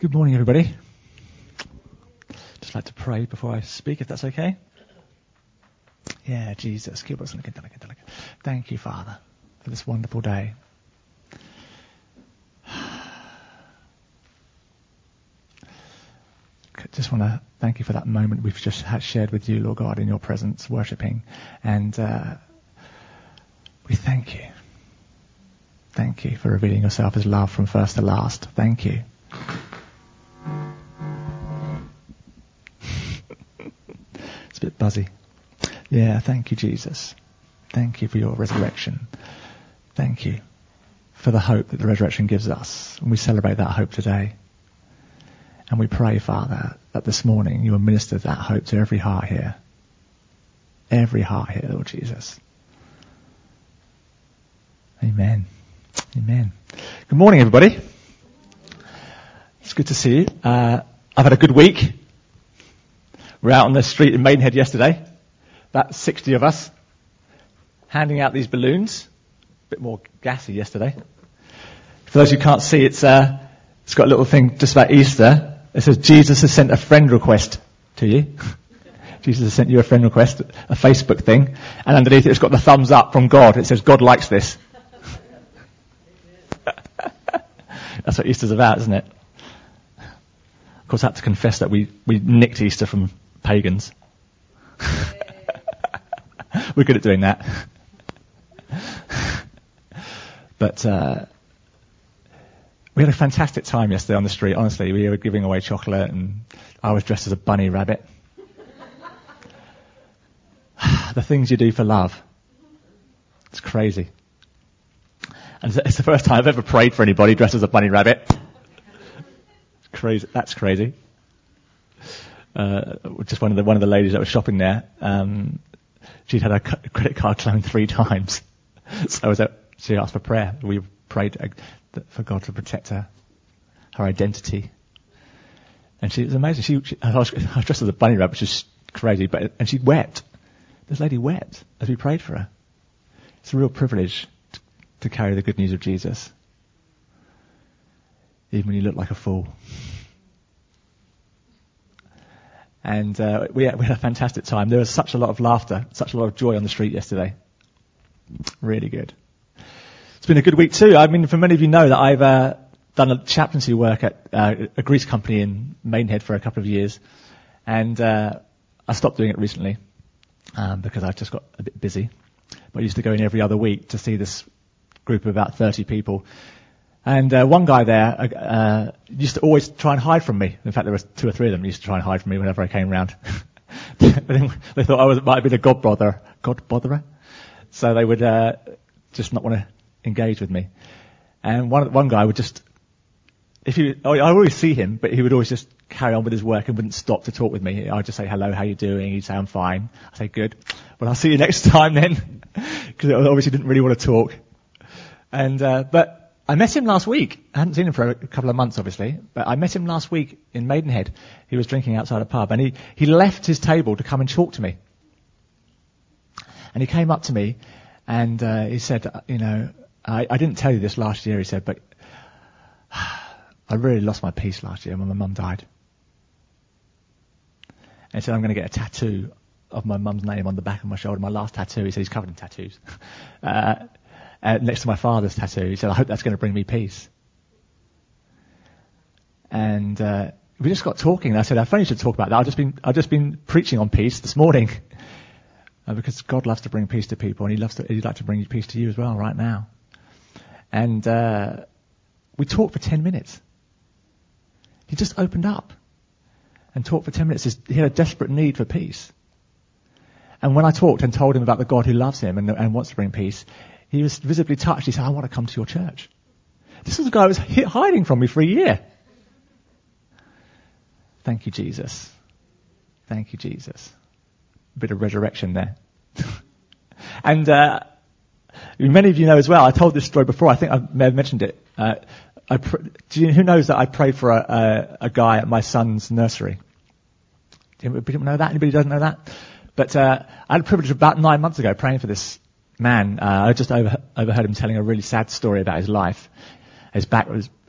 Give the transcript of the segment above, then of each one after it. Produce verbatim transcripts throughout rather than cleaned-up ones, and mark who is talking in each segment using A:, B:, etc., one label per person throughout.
A: Good morning, everybody. Just like to pray before I speak, if that's okay. Yeah, Jesus. Thank you, Father, for this wonderful day. Just want to thank you for that moment we've just had shared with you, Lord God, in your presence, worshipping. And uh, we thank you. Thank you for revealing yourself as love from first to last. Thank you. It's a bit buzzy. Yeah, thank you, Jesus. Thank you for your resurrection. Thank you for the hope that the resurrection gives us. And we celebrate that hope today. And we pray, Father, that this morning you will minister that hope to every heart here. Every heart here, Lord Jesus. Amen. Amen. Good morning, everybody. It's good to see you. Uh, I've had a good week. We're out on the street in Maidenhead yesterday. About sixty of us. Handing out these balloons. A bit more gassy yesterday. For those who can't see, it's uh, it's got a little thing just about Easter. It says, Jesus has sent a friend request to you. Jesus has sent you a friend request, a Facebook thing. And underneath it, it's got the thumbs up from God. It says, God likes this. That's what Easter's about, isn't it? Of course, I have to confess that we, we nicked Easter from pagans. We're good at doing that. But uh, we had a fantastic time yesterday on the street. Honestly, we were giving away chocolate, and I was dressed as a bunny rabbit. The things you do for love. It's crazy. And it's the first time I've ever prayed for anybody dressed as a bunny rabbit. Crazy. That's crazy. Uh, just one of the one of the ladies that was shopping there. Um, she'd had her c- credit card cloned three times. So I was at, she asked for prayer. We prayed uh, for God to protect her, her identity. And she it was amazing. She, she I, was, I was dressed as a bunny rabbit, which is crazy. But and she wept. This lady wept as we prayed for her. It's a real privilege to, to carry the good news of Jesus, even when you look like a fool. And uh, we, had, we had a fantastic time. There was such a lot of laughter, such a lot of joy on the street yesterday. Really good. It's been a good week too. I mean, for many of you know that I've uh, done a chaplaincy work at uh, a grease company in Maidenhead for a couple of years. And uh, I stopped doing it recently um, because I just got a bit busy. But I used to go in every other week to see this group of about thirty people. And uh, one guy there uh, used to always try and hide from me. In fact, there were two or three of them used to try and hide from me whenever I came round. They thought I was might have been a God botherer, God botherer. So they would uh, just not want to engage with me. And one one guy would just, if he, I always see him, but he would always just carry on with his work and wouldn't stop to talk with me. I'd just say, hello, how you doing? He'd say, I'm fine. I'd say, good. Well, I'll see you next time then. Because I obviously didn't really want to talk. And uh, but. I met him last week. I hadn't seen him for a couple of months, obviously, but I met him last week in Maidenhead. He was drinking outside a pub, and he, he left his table to come and talk to me. And he came up to me, and uh, he said, you know, I, I didn't tell you this last year, he said, but I really lost my peace last year when my mum died. And he said, I'm going to get a tattoo of my mum's name on the back of my shoulder, my last tattoo. He said he's covered in tattoos. uh, Uh, next to my father's tattoo. He said, I hope that's going to bring me peace. And uh, we just got talking, and I said, I funny you should talk about that. I've just been, I've just been preaching on peace this morning. Uh, because God loves to bring peace to people, and he loves to, he'd like to bring peace to you as well right now. And uh, we talked for ten minutes. He just opened up and talked for ten minutes. He had a desperate need for peace. And when I talked and told him about the God who loves him and, and wants to bring peace, he was visibly touched. He said, I want to come to your church. This is a guy who was hiding from me for a year. Thank you, Jesus. Thank you, Jesus. A bit of resurrection there. And uh, many of you know as well, I told this story before. I think I may have mentioned it. Uh, I pr- do you, who knows that I prayed for a, a, a guy at my son's nursery? Do you people know that? Anybody doesn't know that? But uh, I had the privilege about nine months ago praying for this man. Uh, I just over, overheard him telling a really sad story about his life. His back was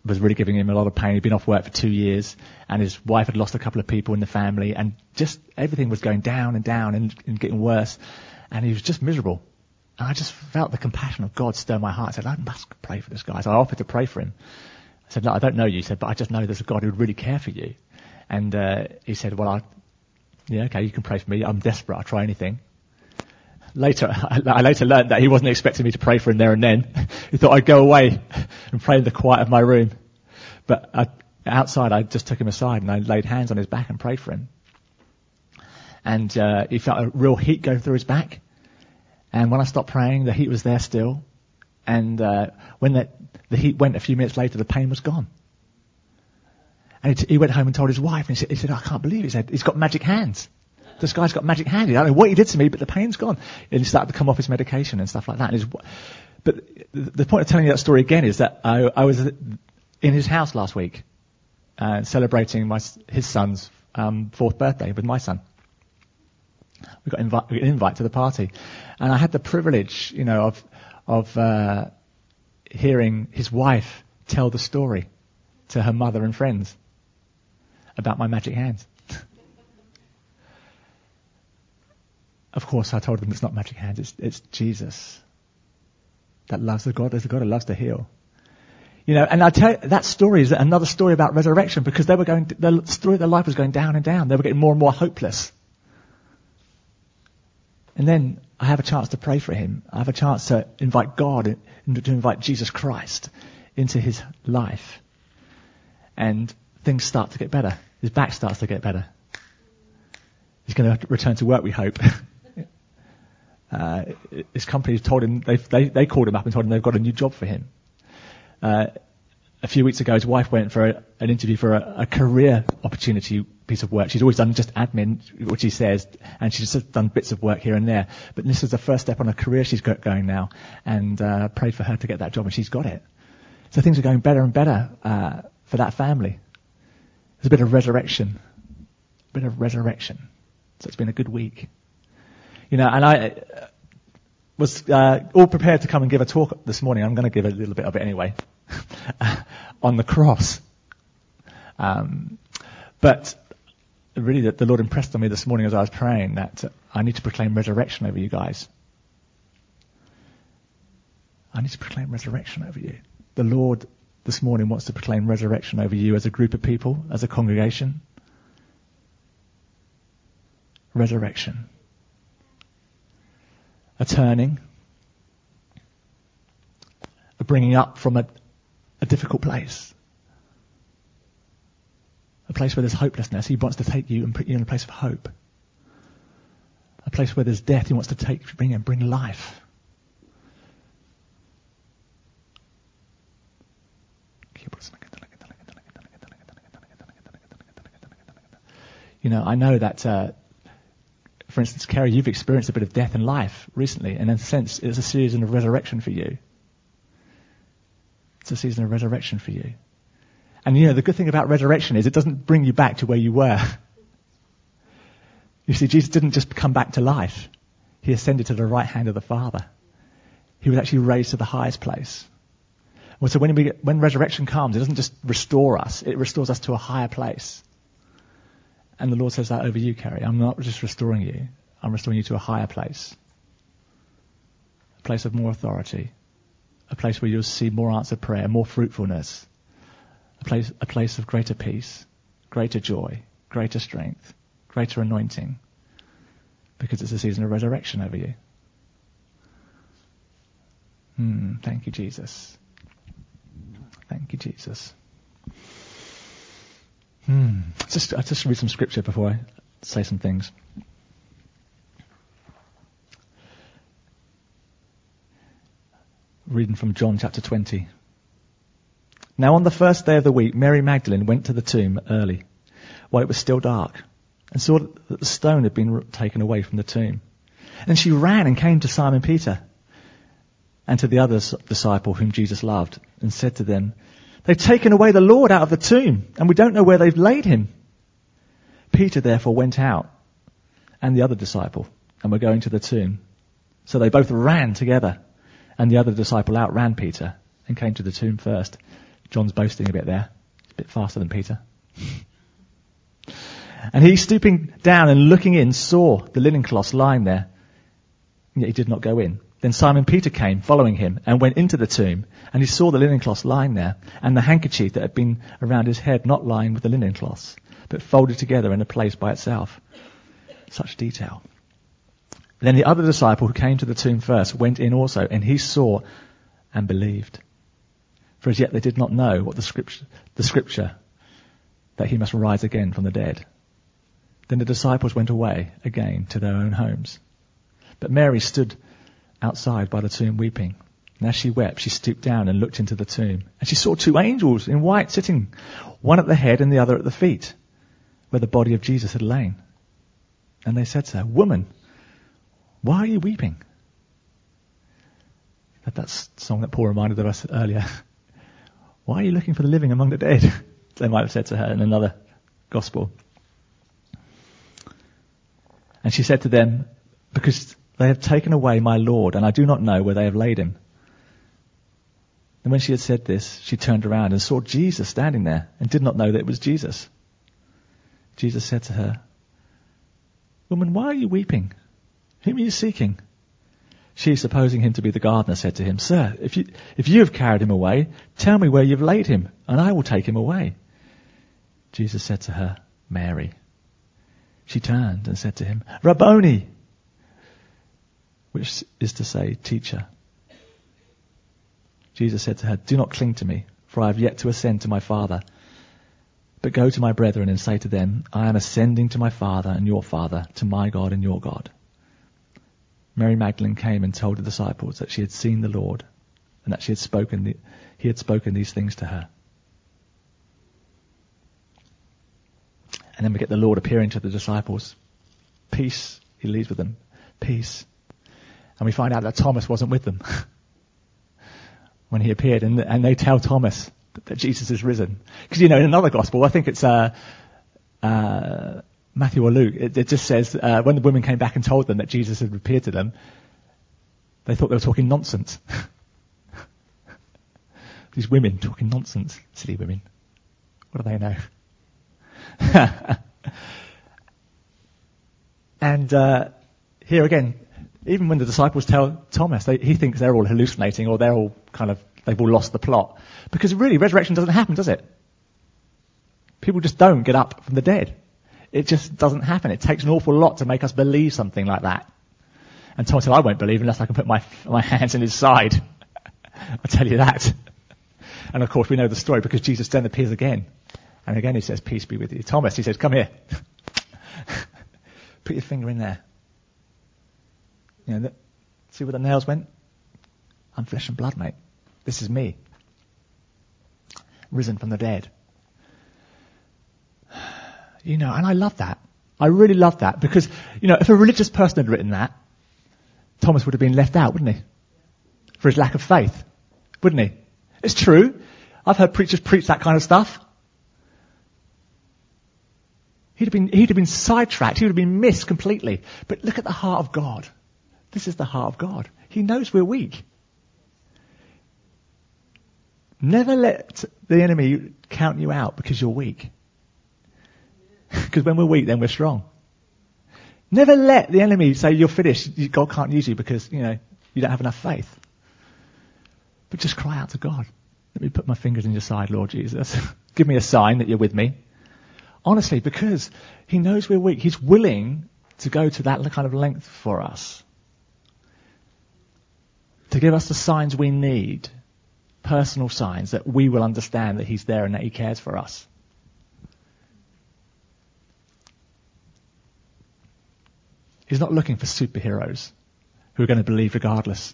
A: was really giving him a lot of pain. He'd been off work for two years, and his wife had lost a couple of people in the family, and just everything was going down and down and, and getting worse, and he was just miserable. And I just felt the compassion of God stir my heart. I said, I must pray for this guy. So I offered to pray for him. I said, no, I don't know you. He said, but I just know there's a God who would really care for you. And uh, he said, well, I, yeah, okay, you can pray for me. I'm desperate. I'll try anything. Later, I, I later learned that he wasn't expecting me to pray for him there and then. He thought I'd go away and pray in the quiet of my room. But I, outside, I just took him aside and I laid hands on his back and prayed for him. And uh, he felt a real heat go through his back. And when I stopped praying, the heat was there still. And uh, when the, the heat went a few minutes later, the pain was gone. And he, he went home and told his wife, and he said, he said, I can't believe it. He said, he's got magic hands. This guy's got magic hands. I don't know what he did to me, but the pain's gone. And he started to come off his medication and stuff like that. And his, but the point of telling you that story again is that I, I was in his house last week, uh, celebrating my, his son's um, fourth birthday with my son. We got invi- an invite to the party, and I had the privilege, you know, of of uh, hearing his wife tell the story to her mother and friends about my magic hands. Of course, I told them it's not magic hands; it's it's Jesus that loves the God. There's a God who loves to heal. You know, and I tell you, that story is another story about resurrection, because they were going, the story of their life was going down and down. They were getting more and more hopeless. And then I have a chance to pray for him. I have a chance to invite God, to invite Jesus Christ into his life. And things start to get better. His back starts to get better. He's going to return to work, we hope. uh, his company told him, they, they, they called him up and told him they've got a new job for him. Uh, a few weeks ago, his wife went for a, an interview for a, a career opportunity piece of work. She's always done just admin, which she says, and she's just done bits of work here and there. But this is the first step on a career she's got going now, and uh, prayed for her to get that job, and she's got it. So things are going better and better uh, for that family. There's a bit of resurrection, a bit of resurrection. So it's been a good week. You know, and I was uh, all prepared to come and give a talk this morning. I'm going to give a little bit of it anyway, on the cross. Um, but really, the, the Lord impressed on me this morning as I was praying that uh, I need to proclaim resurrection over you guys. I need to proclaim resurrection over you. The Lord this morning wants to proclaim resurrection over you as a group of people, as a congregation. Resurrection. A turning. A bringing up from a, a difficult place. A place where there's hopelessness. He wants to take you and put you in a place of hope. A place where there's death. He wants to take, bring and bring life. You know, I know that, uh, for instance, Kerry, you've experienced a bit of death in life recently, and in a sense, it's a season of resurrection for you. It's a season of resurrection for you. And you know, the good thing about resurrection is it doesn't bring you back to where you were. You see, Jesus didn't just come back to life. He ascended to the right hand of the Father. He was actually raised to the highest place. Well, so when we get, when resurrection comes, it doesn't just restore us, it restores us to a higher place. And the Lord says that over you, Kerry. I'm not just restoring you, I'm restoring you to a higher place. A place of more authority. A place where you'll see more answered prayer, more fruitfulness. A place, a place of greater peace, greater joy, greater strength, greater anointing. Because it's a season of resurrection over you. Hmm, thank you, Jesus. Thank you, Jesus. Hmm. Just, I'll just read some scripture before I say some things. Reading from John chapter twenty. Now on the first day of the week, Mary Magdalene went to the tomb early, while it was still dark, and saw that the stone had been taken away from the tomb. And she ran and came to Simon Peter and to the other disciple whom Jesus loved, and said to them, "They've taken away the Lord out of the tomb, and we don't know where they've laid him." Peter therefore went out, and the other disciple, and were going to the tomb. So they both ran together, and the other disciple outran Peter, and came to the tomb first. John's boasting a bit there. He's a bit faster than Peter. And he, stooping down and looking in, saw the linen cloths lying there, and yet he did not go in. Then Simon Peter came, following him, and went into the tomb, and he saw the linen cloths lying there, and the handkerchief that had been around his head not lying with the linen cloths, but folded together in a place by itself. Such detail. Then the other disciple who came to the tomb first went in also, and he saw and believed. For as yet they did not know what the scripture, the scripture that he must rise again from the dead. Then the disciples went away again to their own homes. But Mary stood outside by the tomb weeping. And as she wept, she stooped down and looked into the tomb. And she saw two angels in white sitting, one at the head and the other at the feet, where the body of Jesus had lain. And they said to her, "Woman, why are you weeping?" That song that Paul reminded of us earlier. Why are you looking for the living among the dead? They might have said to her in another gospel. And she said to them, "Because they have taken away my Lord, and I do not know where they have laid him." And when she had said this, she turned around and saw Jesus standing there, and did not know that it was Jesus. Jesus said to her, "Woman, why are you weeping? Whom are you seeking?" She, supposing him to be the gardener, said to him, "Sir, if you, if you have carried him away, tell me where you have laid him, and I will take him away." Jesus said to her, "Mary." She turned and said to him, "Rabboni," which is to say, teacher. Jesus said to her, "Do not cling to me, for I have yet to ascend to my Father. But go to my brethren and say to them, I am ascending to my Father and your Father, to my God and your God." Mary Magdalene came and told the disciples that she had seen the Lord, and that she had spoken the, he had spoken these things to her. And then we get the Lord appearing to the disciples. Peace, he leaves with them. Peace. And we find out that Thomas wasn't with them when he appeared. And, and they tell Thomas that, that Jesus is risen. Because, you know, in another gospel, I think it's uh, uh, Matthew or Luke, it, it just says uh, when the women came back and told them that Jesus had appeared to them, they thought they were talking nonsense. These women talking nonsense. Silly women. What do they know? And uh, here again, even when the disciples tell Thomas, they, he thinks they're all hallucinating, or they're all kind of, they've all lost the plot. Because really, resurrection doesn't happen, does it? People just don't get up from the dead. It just doesn't happen. It takes an awful lot to make us believe something like that. And Thomas said, "I won't believe unless I can put my my hands in his side." I'll tell you that. And of course, we know the story because Jesus then appears again. And again he says, "Peace be with you." Thomas, he says, "Come here." Put your finger in there. You know, see where the nails went? I'm flesh and blood, mate. This is me. Risen from the dead. You know, and I love that. I really love that because, you know, if a religious person had written that, Thomas would have been left out, wouldn't he? For his lack of faith, wouldn't he? It's true. I've heard preachers preach that kind of stuff. He'd have been, he'd have been sidetracked. He would have been missed completely. But look at the heart of God. This is the heart of God. He knows we're weak. Never let the enemy count you out because you're weak. Because when we're weak, then we're strong. Never let the enemy say you're finished. God can't use you because, you know, you don't have enough faith. But just cry out to God. Let me put my fingers in your side, Lord Jesus. Give me a sign that you're with me. Honestly, because he knows we're weak. He's willing to go to that kind of length for us. To give us the signs we need. Personal signs that we will understand that he's there and that he cares for us. He's not looking for superheroes who are going to believe regardless.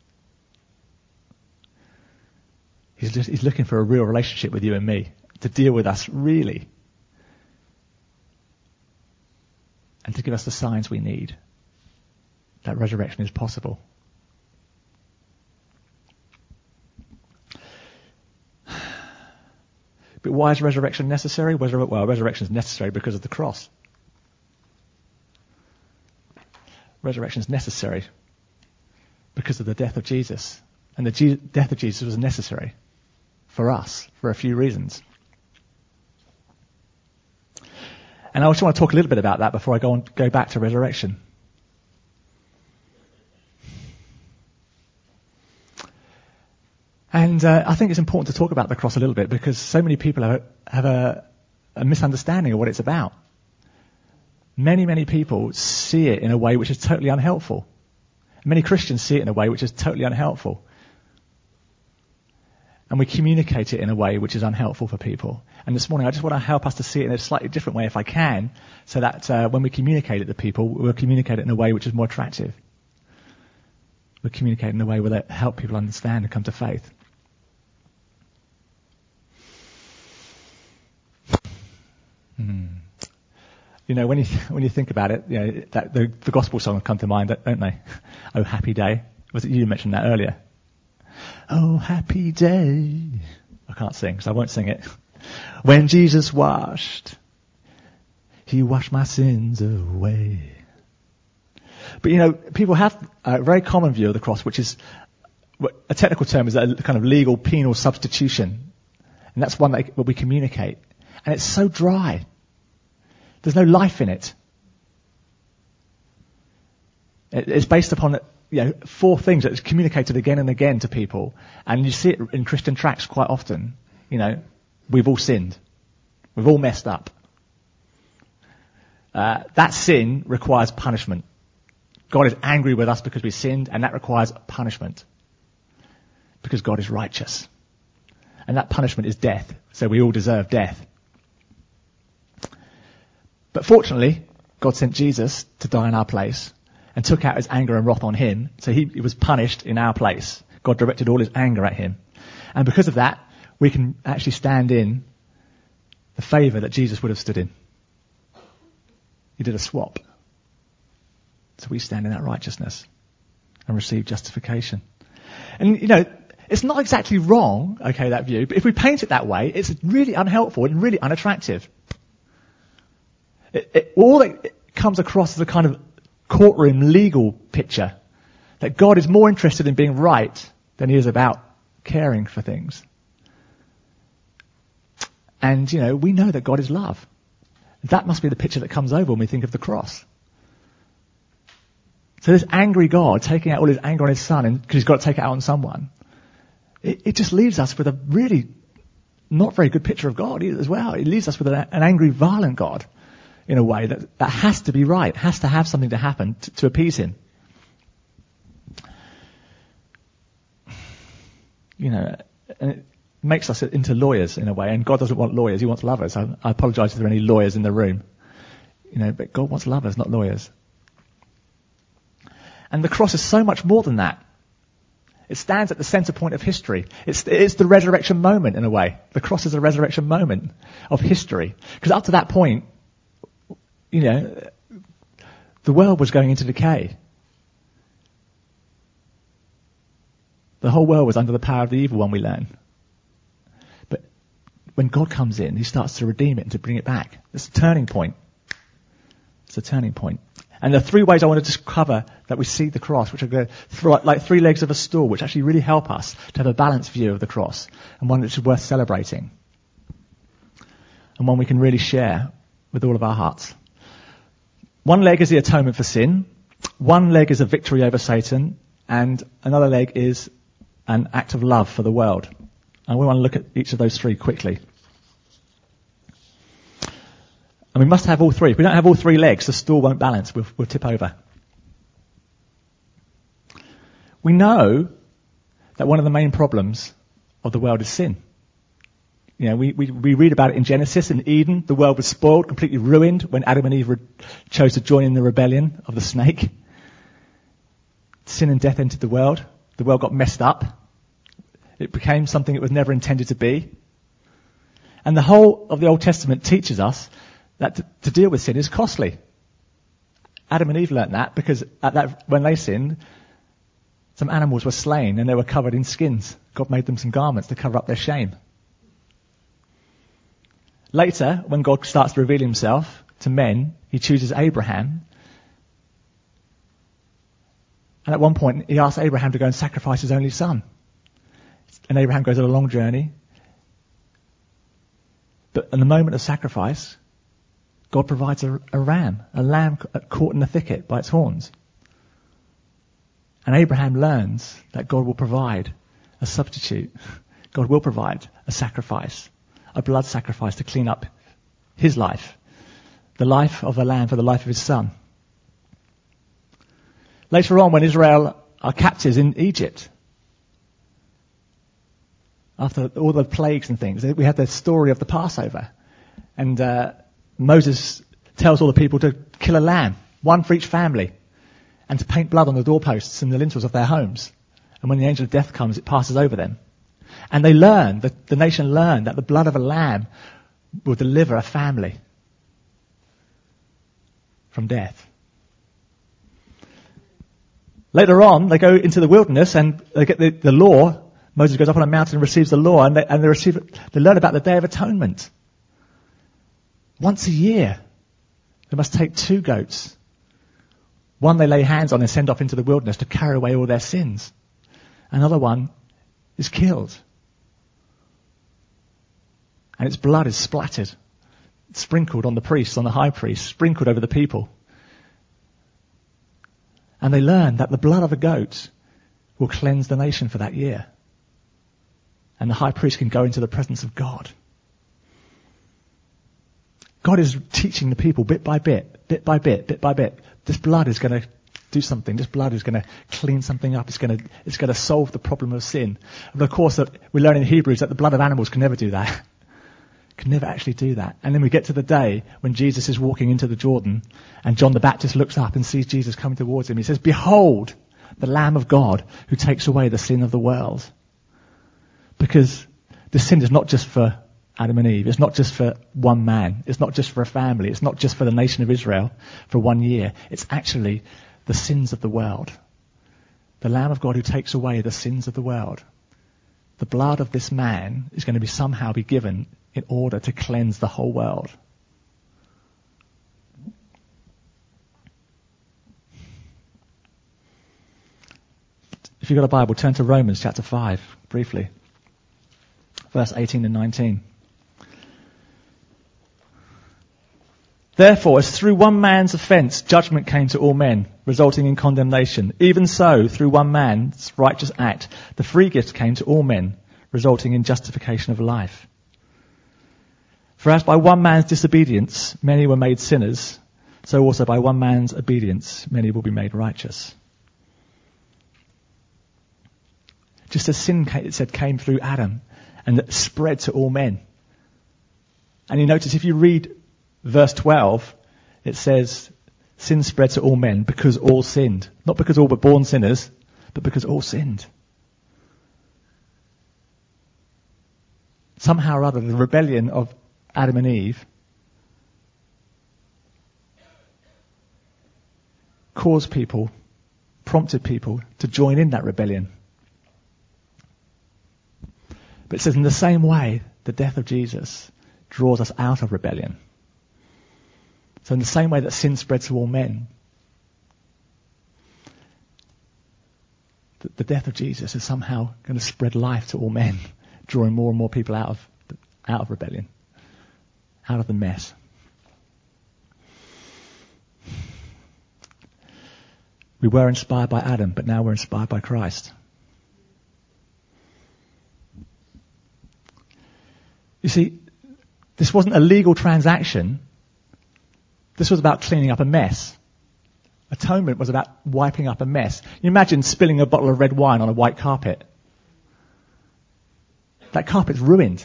A: He's, just, he's looking for a real relationship with you and me to deal with us really. And to give us the signs we need that resurrection is possible. But why is resurrection necessary? Well, resurrection is necessary because of the cross. Resurrection is necessary because of the death of Jesus. And the Je- death of Jesus was necessary for us for a few reasons. And I also want to talk a little bit about that before I go on, go back to resurrection. And uh, I think it's important to talk about the cross a little bit because so many people have, have a, a misunderstanding of what it's about. Many, many people see it in a way which is totally unhelpful. Many Christians see it in a way which is totally unhelpful. And we communicate it in a way which is unhelpful for people. And this morning I just want to help us to see it in a slightly different way if I can, so that uh, when we communicate it to people, we'll communicate it in a way which is more attractive. We'll communicate in a way where they help people understand and come to faith. Hmm. You know, when you when you think about it, you know, that, the, the gospel songs come to mind, don't they? Oh, happy day. Was it you who mentioned that earlier? Oh, happy day. I can't sing, so I won't sing it. When Jesus washed, he washed my sins away. But you know, people have a very common view of the cross, which is, a technical term is a kind of legal penal substitution. And that's one that we communicate. And it's so dry. There's no life in it. It's based upon, you know, four things that is communicated again and again to people. And you see it in Christian tracts quite often. You know, we've all sinned. We've all messed up. Uh, that sin requires punishment. God is angry with us because we sinned, and that requires punishment. Because God is righteous. And that punishment is death. So we all deserve death. But fortunately, God sent Jesus to die in our place and took out his anger and wrath on him. So he, he was punished in our place. God directed all his anger at him. And because of that, we can actually stand in the favour that Jesus would have stood in. He did a swap. So we stand in that righteousness and receive justification. And, you know, it's not exactly wrong, okay, that view, but if we paint it that way, it's really unhelpful and really unattractive. It, it, all that comes across as a kind of courtroom legal picture, that God is more interested in being right than he is about caring for things. And, you know, we know that God is love. That must be the picture that comes over when we think of the cross. So this angry God taking out all his anger on his son, and because he's got to take it out on someone, it, it just leaves us with a really not very good picture of God as well. It leaves us with an, an angry, violent God. In a way that, that has to be right, has to have something to happen to, to appease him. You know, and it makes us into lawyers in a way, and God doesn't want lawyers, he wants lovers. I, I apologise if there are any lawyers in the room. You know, but God wants lovers, not lawyers. And the cross is so much more than that. It stands at the centre point of history. It's, it's the resurrection moment in a way. The cross is a resurrection moment of history. Because up to that point, you know, the world was going into decay. The whole world was under the power of the evil one, we learn. But when God comes in, he starts to redeem it and to bring it back. It's a turning point. It's a turning point. And there are three ways I want to just cover that we see the cross, which are like three legs of a stool, which actually really help us to have a balanced view of the cross, and one which is worth celebrating, and one we can really share with all of our hearts. One leg is the atonement for sin. One leg is a victory over Satan. And another leg is an act of love for the world. And we want to look at each of those three quickly. And we must have all three. If we don't have all three legs, the stool won't balance. We'll, we'll tip over. We know that one of the main problems of the world is sin. You know, we, we, we read about it in Genesis. In Eden, the world was spoiled, completely ruined when Adam and Eve re- chose to join in the rebellion of the snake. Sin and death entered the world. The world got messed up. It became something it was never intended to be. And the whole of the Old Testament teaches us that to, to deal with sin is costly. Adam and Eve learnt that because at that, when they sinned, some animals were slain and they were covered in skins. God made them some garments to cover up their shame. Later, when God starts to reveal himself to men, he chooses Abraham. And at one point, he asks Abraham to go and sacrifice his only son. And Abraham goes on a long journey. in the moment of sacrifice, God provides a, a ram, a lamb caught in the thicket by its horns. And Abraham learns that God will provide a substitute. God will provide a sacrifice, a blood sacrifice to clean up his life, the life of a lamb for the life of his son. Later on, when Israel are captives in Egypt, after all the plagues and things, we had the story of the Passover. And uh, Moses tells all the people to kill a lamb, one for each family, and to paint blood on the doorposts and the lintels of their homes. And when the angel of death comes, it passes over them. And they learn, the, the nation learned that the blood of a lamb will deliver a family from death. Later on, they go into the wilderness and they get the, the law. Moses goes up on a mountain and receives the law, and they, and they receive they learn about the Day of Atonement. Once a year, they must take two goats. One they lay hands on and send off into the wilderness to carry away all their sins. Another one is killed. And its blood is splattered, sprinkled on the priests, on the high priest, sprinkled over the people. And they learn that the blood of a goat will cleanse the nation for that year. And the high priest can go into the presence of God. God is teaching the people bit by bit, bit by bit, bit by bit. This blood is going to do something. This blood is going to clean something up. It's going to, it's going to solve the problem of sin. But of course, we learn in Hebrews that the blood of animals can never do that. Can never actually do that. And then we get to the day when Jesus is walking into the Jordan and John the Baptist looks up and sees Jesus coming towards him. He says, "Behold, the Lamb of God who takes away the sin of the world." Because the sin is not just for Adam and Eve. It's not just for one man. It's not just for a family. It's not just for the nation of Israel for one year. It's actually the sins of the world. The Lamb of God who takes away the sins of the world. The blood of this man is going to be somehow be given in order to cleanse the whole world. If you've got a Bible, turn to Romans chapter five, briefly. Verse eighteen and nineteen. Therefore, as through one man's offence judgment came to all men, resulting in condemnation, even so, through one man's righteous act, the free gift came to all men, resulting in justification of life. For as by one man's disobedience many were made sinners, so also by one man's obedience many will be made righteous. Just as sin, it said, came through Adam and that spread to all men. And you notice if you read verse twelve, it says, sin spread to all men because all sinned. Not because all were born sinners, but because all sinned. Somehow or other, the rebellion of Adam and Eve caused people, prompted people to join in that rebellion. But it says in the same way, the death of Jesus draws us out of rebellion. So in the same way that sin spread to all men, the, the death of Jesus is somehow going to spread life to all men, drawing more and more people out of out of rebellion, out of the mess. We were inspired by Adam, but now we're inspired by Christ. You see, this wasn't a legal transaction. This was about cleaning up a mess. Atonement was about wiping up a mess. You imagine spilling a bottle of red wine on a white carpet. That carpet's ruined.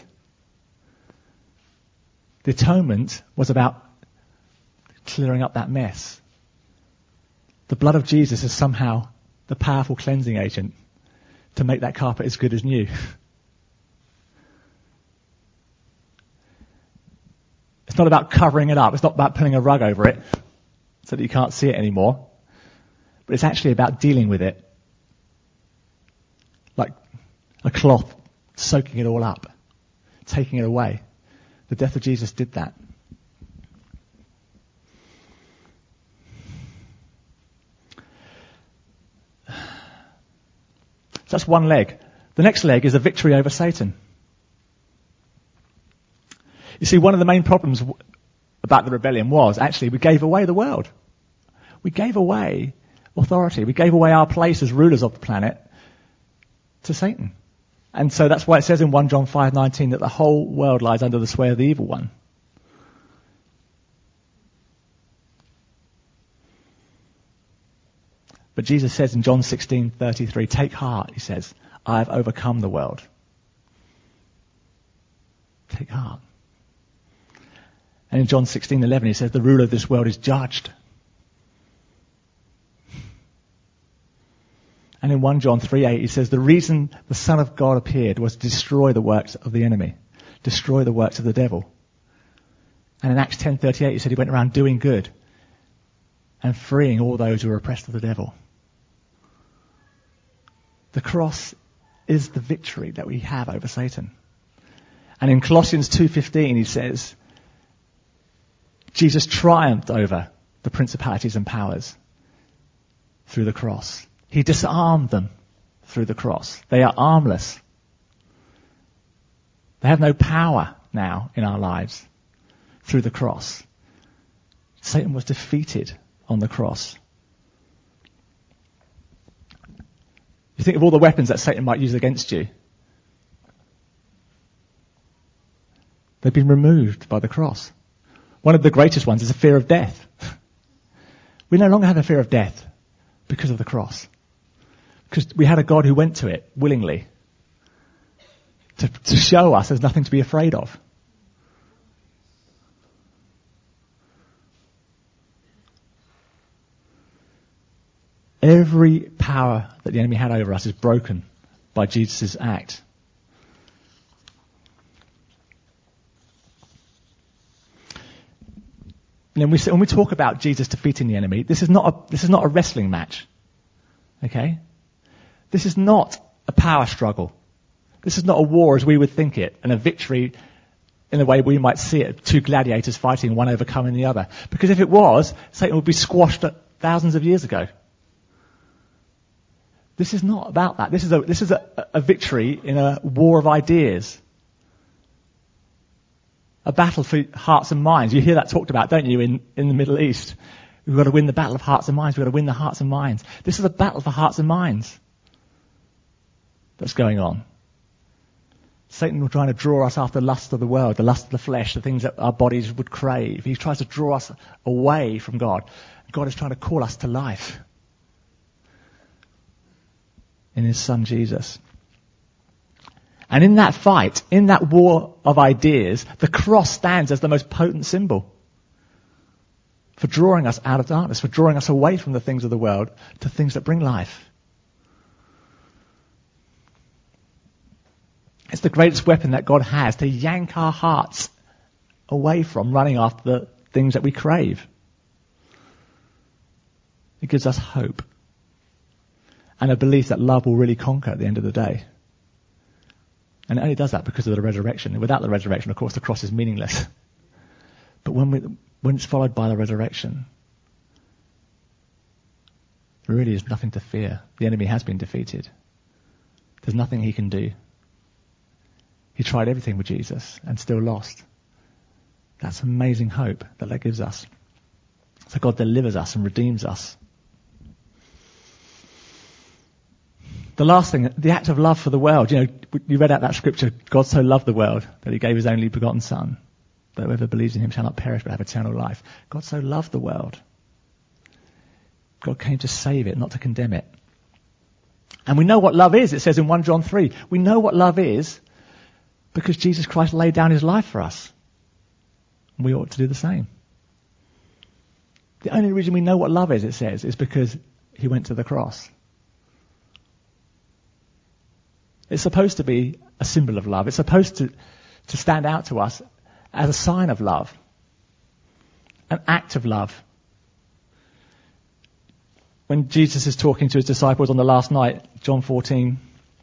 A: The atonement was about clearing up that mess. The blood of Jesus is somehow the powerful cleansing agent to make that carpet as good as new. It's not about covering it up. It's not about putting a rug over it so that you can't see it anymore. But it's actually about dealing with it. Like a cloth, soaking it all up, taking it away. The death of Jesus did that. So that's one leg. The next leg is a victory over Satan. You see, one of the main problems w- about the rebellion was actually we gave away the world. We gave away authority. We gave away our place as rulers of the planet to Satan. And so that's why it says in First John five nineteen that the whole world lies under the sway of the evil one. But Jesus says in John sixteen thirty-three, take heart, he says, I have overcome the world. Take heart. And in John sixteen eleven he says the ruler of this world is judged. And in First John three eight he says the reason the Son of God appeared was to destroy the works of the enemy, destroy the works of the devil. And in Acts ten thirty-eight he said he went around doing good and freeing all those who were oppressed of the devil. The cross is the victory that we have over Satan. And in Colossians two fifteen he says Jesus triumphed over the principalities and powers through the cross. He disarmed them through the cross. They are armless. They have no power now in our lives through the cross. Satan was defeated on the cross. You think of all the weapons that Satan might use against you. They've been removed by the cross. One of the greatest ones is the fear of death. We no longer have a fear of death because of the cross. Because we had a God who went to it willingly to, to show us there's nothing to be afraid of. Every power that the enemy had over us is broken by Jesus' act. And when we, when we talk about Jesus defeating the enemy, this is not a, this is not a wrestling match. Okay? This is not a power struggle. This is not a war as we would think it, and a victory in the way we might see it, two gladiators fighting, one overcoming the other. Because if it was, Satan would be squashed thousands of years ago. This is not about that. This is a, this is a, a victory in a war of ideas. A battle for hearts and minds. You hear that talked about, don't you, in, in the Middle East? We've got to win the battle of hearts and minds. We've got to win the hearts and minds. This is a battle for hearts and minds that's going on. Satan was trying to draw us after the lust of the world, the lust of the flesh, the things that our bodies would crave. He tries to draw us away from God. God is trying to call us to life in his Son Jesus. And in that fight, in that war of ideas, the cross stands as the most potent symbol for drawing us out of darkness, for drawing us away from the things of the world to things that bring life. It's the greatest weapon that God has to yank our hearts away from running after the things that we crave. It gives us hope and a belief that love will really conquer at the end of the day. And it only does that because of the resurrection. And without the resurrection, of course, the cross is meaningless. But when, we, when it's followed by the resurrection, there really is nothing to fear. The enemy has been defeated. There's nothing he can do. He tried everything with Jesus and still lost. That's amazing hope that that gives us. So God delivers us and redeems us. The last thing, the act of love for the world. You know, you read out that scripture, God so loved the world that he gave his only begotten Son, that whoever believes in him shall not perish but have eternal life. God so loved the world. God came to save it, not to condemn it. And we know what love is. It says in First John three, we know what love is because Jesus Christ laid down his life for us. And we ought to do the same. The only reason we know what love is, it says, is because he went to the cross. It's supposed to be a symbol of love. It's supposed to, to stand out to us as a sign of love, an act of love. When Jesus is talking to his disciples on the last night, John fourteen,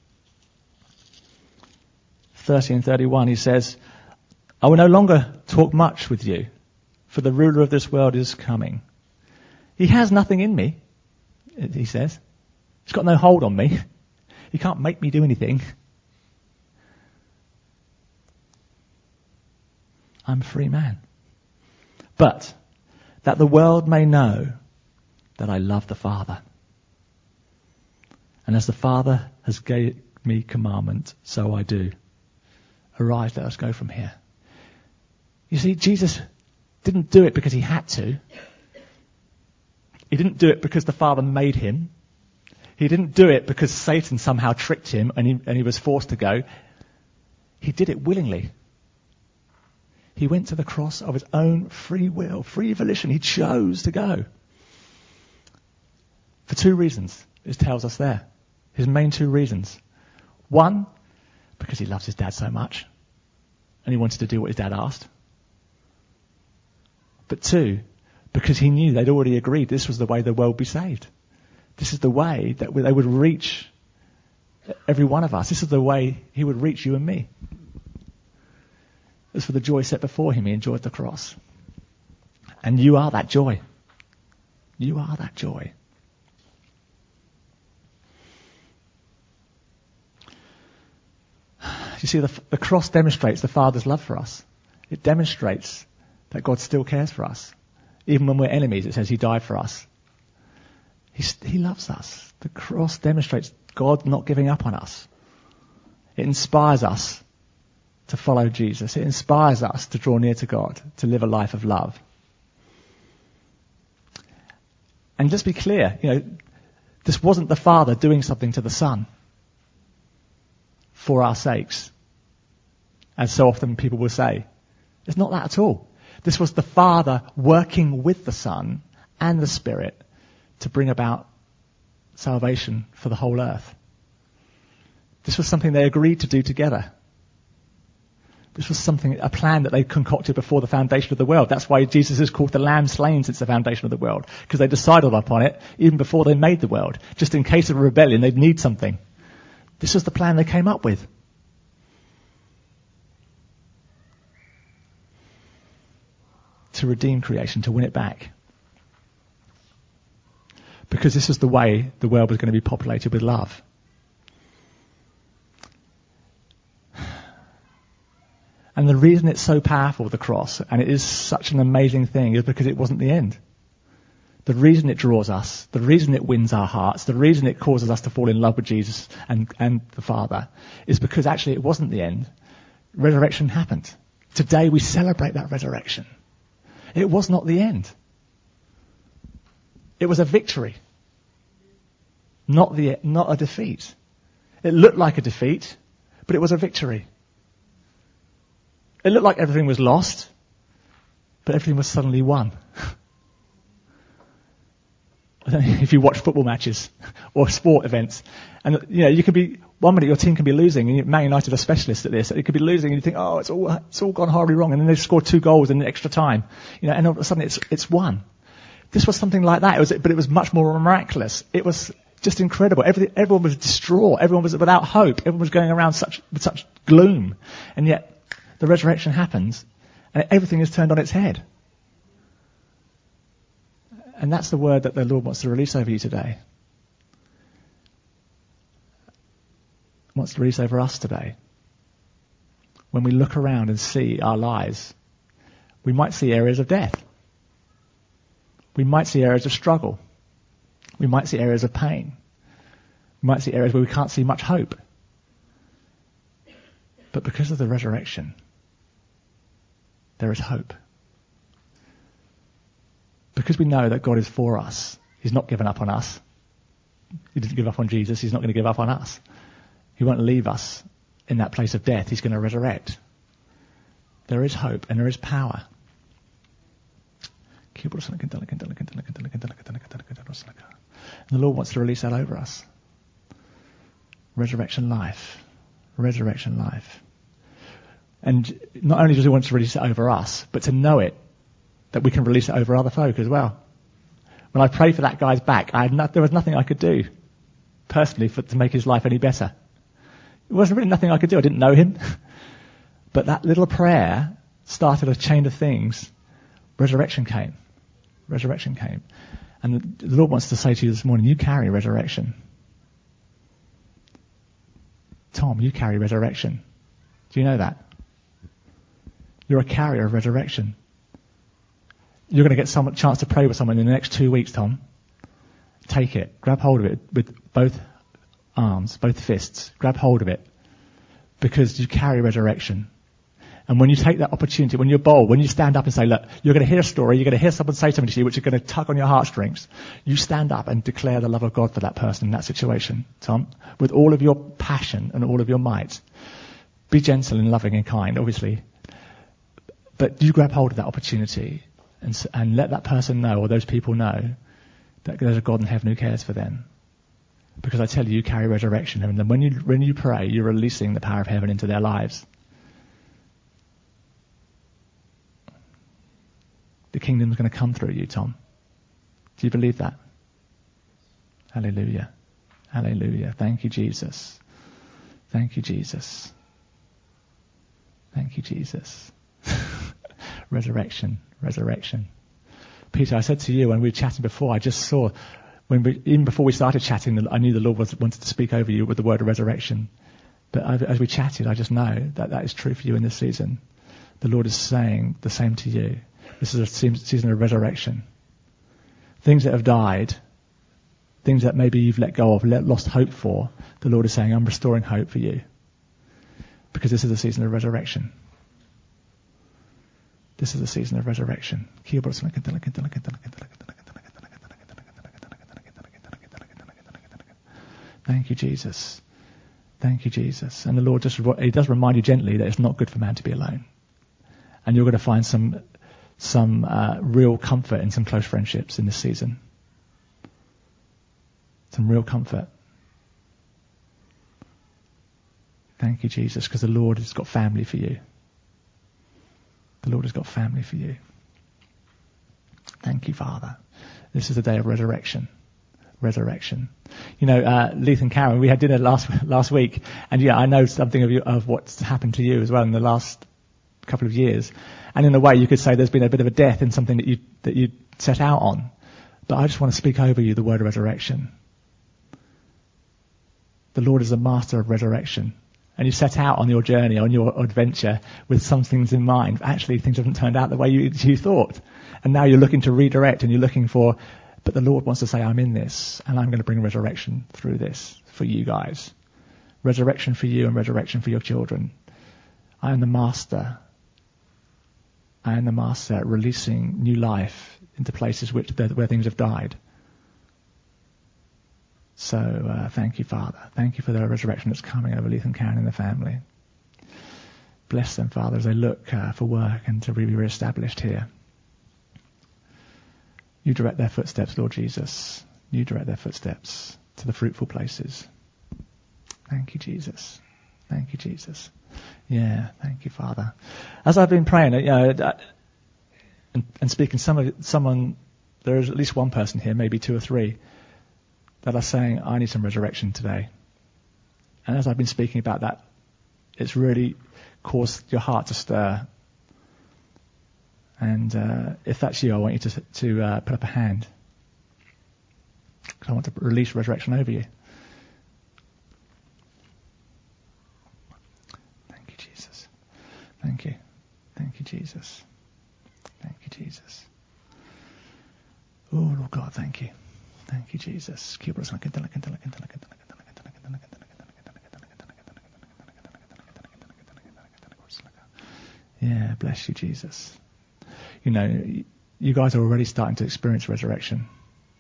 A: thirty and thirty-one, he says, I will no longer talk much with you, for the ruler of this world is coming. He has nothing in me, he says. He's got no hold on me. He can't make me do anything. I'm a free man. But that the world may know that I love the Father. And as the Father has gave me commandment, so I do. Arise, let us go from here. You see, Jesus didn't do it because he had to. He didn't do it because the Father made him. He didn't do it because Satan somehow tricked him and he, and he was forced to go. He did it willingly. He went to the cross of his own free will, free volition. He chose to go. For two reasons, it tells us there. His main two reasons. One, because he loves his dad so much and he wanted to do what his dad asked. But two, because he knew they'd already agreed this was the way the world would be saved. This is the way that they would reach every one of us. This is the way he would reach you and me. As for the joy set before him, he enjoyed the cross. And you are that joy. You are that joy. You see, the, the cross demonstrates the Father's love for us. It demonstrates that God still cares for us. Even when we're enemies, it says he died for us. He, he loves us. The cross demonstrates God not giving up on us. It inspires us to follow Jesus. It inspires us to draw near to God, to live a life of love. And just be clear, you know, this wasn't the Father doing something to the Son for our sakes, as so often people will say. It's not that at all. This was the Father working with the Son and the Spirit to bring about salvation for the whole earth. This was something they agreed to do together. This was something, a plan that they concocted before the foundation of the world. That's why Jesus is called the Lamb slain since the foundation of the world, because they decided upon it even before they made the world. Just in case of a rebellion, they'd need something. This was the plan they came up with. To redeem creation, to win it back. Because this is the way the world was going to be populated with love. And the reason it's so powerful, the cross, and it is such an amazing thing, is because it wasn't the end. The reason it draws us, the reason it wins our hearts, the reason it causes us to fall in love with Jesus and, and the Father, is because actually it wasn't the end. Resurrection happened. Today we celebrate that resurrection. It was not the end. It was a victory. Not the, not a defeat. It looked like a defeat, but it was a victory. It looked like everything was lost, but everything was suddenly won. I don't know if you watch football matches or sport events, and you know you can be one minute your team can be losing, and Man United are specialists at this. It could be losing, and you think, oh, it's all it's all gone horribly wrong, and then they've scored two goals in extra time, you know, and all of a sudden it's it's won. This was something like that. It was, but it was much more miraculous. It was just incredible. Everything, everyone was distraught. Everyone was without hope. Everyone was going around such with such gloom, and yet the resurrection happens, and everything is turned on its head. And that's the word that the Lord wants to release over you today. Wants to release over us today. When we look around and see our lives, we might see areas of death. We might see areas of struggle. We might see areas of pain. We might see areas where we can't see much hope. But because of the resurrection, there is hope. Because we know that God is for us. He's not given up on us. He didn't give up on Jesus. He's not going to give up on us. He won't leave us in that place of death. He's going to resurrect. There is hope and there is power. And the Lord wants to release that over us. Resurrection life. Resurrection life. And not only does he want to release it over us, but to know it, that we can release it over other folk as well. When I prayed for that guy's back, I had no, there was nothing I could do personally for, to make his life any better. It wasn't really nothing I could do. I didn't know him. But that little prayer started a chain of things. Resurrection came. Resurrection came. And the Lord wants to say to you this morning, you carry resurrection. Tom, you carry resurrection. Do you know that? You're a carrier of resurrection. You're going to get some chance to pray with someone in the next two weeks, Tom. Take it. Grab hold of it with both arms, both fists. Grab hold of it. Because you carry resurrection. And when you take that opportunity, when you're bold, when you stand up and say, look, you're going to hear a story, you're going to hear someone say something to you which is going to tug on your heartstrings. You stand up and declare the love of God for that person in that situation, Tom, with all of your passion and all of your might. Be gentle and loving and kind, obviously. But you grab hold of that opportunity and, and let that person know, or those people know, that there's a God in heaven who cares for them. Because I tell you, you carry resurrection. And then when you, when you pray, you're releasing the power of heaven into their lives. The kingdom's going to come through you, Tom. Do you believe that? Hallelujah. Hallelujah. Thank you, Jesus. Thank you, Jesus. Thank you, Jesus. Resurrection. Resurrection. Peter, I said to you when we were chatting before, I just saw, when we, even before we started chatting, I knew the Lord was, wanted to speak over you with the word of resurrection. But as we chatted, I just know that that is true for you in this season. The Lord is saying the same to you. This is a season of resurrection. Things that have died, things that maybe you've let go of, lost hope for, the Lord is saying, I'm restoring hope for you. Because this is a season of resurrection. This is a season of resurrection. Thank you, Jesus. Thank you, Jesus. And the Lord just, He does remind you gently that it's not good for man to be alone. And you're going to find some, some uh, real comfort in some close friendships in this season. Some real comfort. Thank you, Jesus, because the Lord has got family for you. The Lord has got family for you. Thank you, Father. This is the day of resurrection. Resurrection. You know, uh, Leith and Karen, we had dinner last last week, and yeah, I know something of you, of what's happened to you as well in the last couple of years. And in a way, you could say there's been a bit of a death in something that you that you set out on. But I just want to speak over you the word of resurrection. The Lord is the master of resurrection. And you set out on your journey, on your adventure, with some things in mind. Actually, things haven't turned out the way you, you thought. And now you're looking to redirect and you're looking for, but the Lord wants to say, I'm in this and I'm going to bring resurrection through this for you guys. Resurrection for you and resurrection for your children. I am the master. I am the master at releasing new life into places which, where things have died. So uh, thank you, Father. Thank you for the resurrection that's coming over Leith and Karen and the family. Bless them, Father, as they look uh, for work and to be re-established here. You direct their footsteps, Lord Jesus. You direct their footsteps to the fruitful places. Thank you, Jesus. Thank you, Jesus. Yeah, thank you, Father. As I've been praying, you know, and, and speaking, some of, someone, there is at least one person here, maybe two or three, that are saying, I need some resurrection today. And as I've been speaking about that, it's really caused your heart to stir. And uh, if that's you, I want you to, to uh, put up a hand. Because I want to release resurrection over you. Thank you, Jesus. Thank you. Thank you, Jesus. Thank you, Jesus. Oh, Lord God, thank you. Thank you, Jesus. Yeah, bless you, Jesus. You know, you guys are already starting to experience resurrection.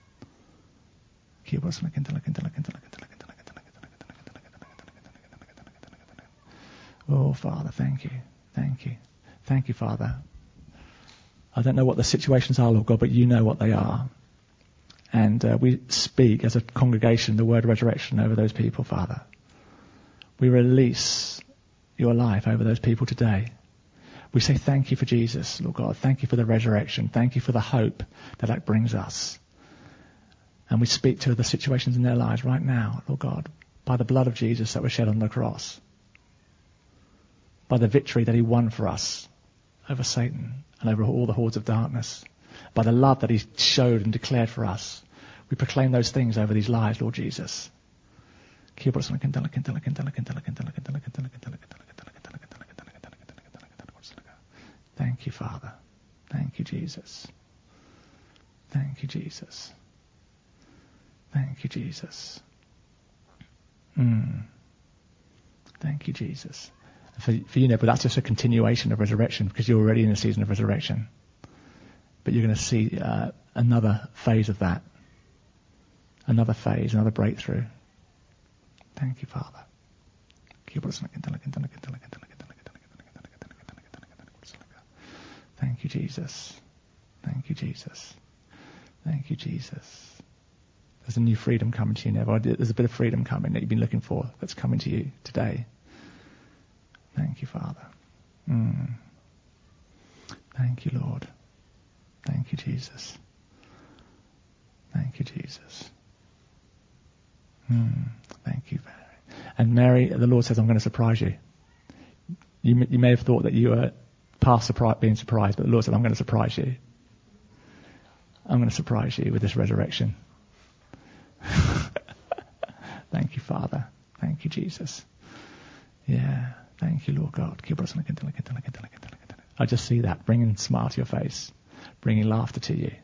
A: Oh, Father, thank you. Thank you. Thank you, Father. I don't know what the situations are, Lord God, but you know what they are. And uh, we speak as a congregation the word of resurrection over those people, Father. We release your life over those people today. We say thank you for Jesus, Lord God. Thank you for the resurrection. Thank you for the hope that that brings us. And we speak to the situations in their lives right now, Lord God, by the blood of Jesus that was shed on the cross. By the victory that he won for us over Satan and over all the hordes of darkness. By the love that he showed and declared for us. We proclaim those things over these lives, Lord Jesus. you, Father. Thank you, Jesus. Thank you, Jesus. Thank you, Jesus. Mm. Thank you, Jesus. For, for you, Neville, that's just a continuation of resurrection because you're already in a season of resurrection. But you're going to see uh, another phase of that. Another phase, another breakthrough. Thank you, Father. Thank you, Jesus. Thank you, Jesus. Thank you, Jesus. There's a new freedom coming to you, Neville. There's a bit of freedom coming that you've been looking for that's coming to you today. Thank you, Father. Mm. Thank you, Lord. Thank you, Jesus. Thank you, Jesus. Mm. Thank you, Mary. And Mary, the Lord says, I'm going to surprise you. You, you may have thought that you were past surpri- being surprised, but the Lord said, I'm going to surprise you. I'm going to surprise you with this resurrection. Thank you, Father. Thank you, Jesus. Yeah. Thank you, Lord God. I just see that, bringing a smile to your face, bringing laughter to you.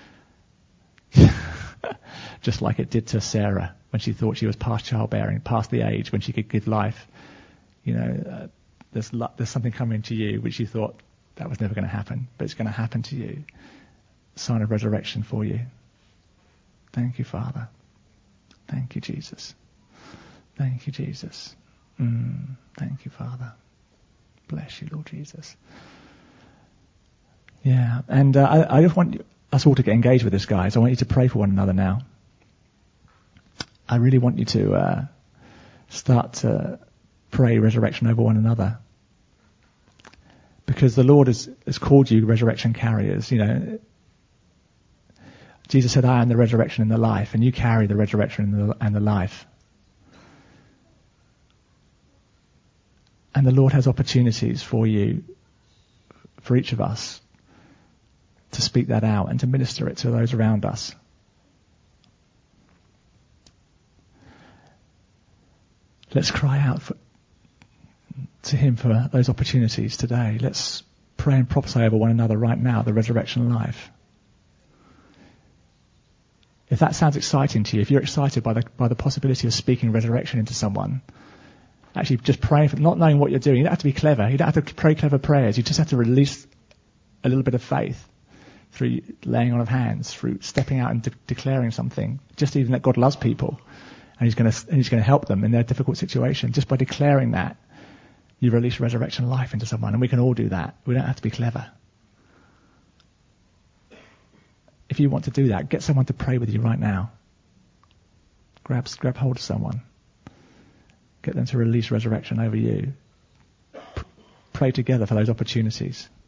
A: Just like it did to Sarah when she thought she was past childbearing, past the age when she could give life. You know, uh, there's, there's something coming to you which you thought that was never going to happen, but it's going to happen to you. Sign of resurrection for you. Thank you, Father. Thank you, Jesus. Thank you, Jesus. Mm, thank you, Father. Bless you, Lord Jesus. Yeah, and uh, I, I just want us all to get engaged with this, guys. I want you to pray for one another now. I really want you to uh, start to pray resurrection over one another. Because the Lord has, has called you resurrection carriers. You know, Jesus said, I am the resurrection and the life, and you carry the resurrection and the, and the life. And the Lord has opportunities for you, for each of us, to speak that out and to minister it to those around us. Let's cry out for, to Him for those opportunities today. Let's pray and prophesy over one another right now, the resurrection life. If that sounds exciting to you, if you're excited by the by the possibility of speaking resurrection into someone, actually just praying for, not knowing what you're doing. You don't have to be clever. You don't have to pray clever prayers. You just have to release a little bit of faith through laying on of hands, through stepping out and de- declaring something. Just even that God loves people, and He's going to and He's going to help them in their difficult situation. Just by declaring that, you release resurrection life into someone, and we can all do that. We don't have to be clever. If you want to do that, get someone to pray with you right now. Grab grab hold of someone. Get them to release resurrection over you. P- pray together for those opportunities.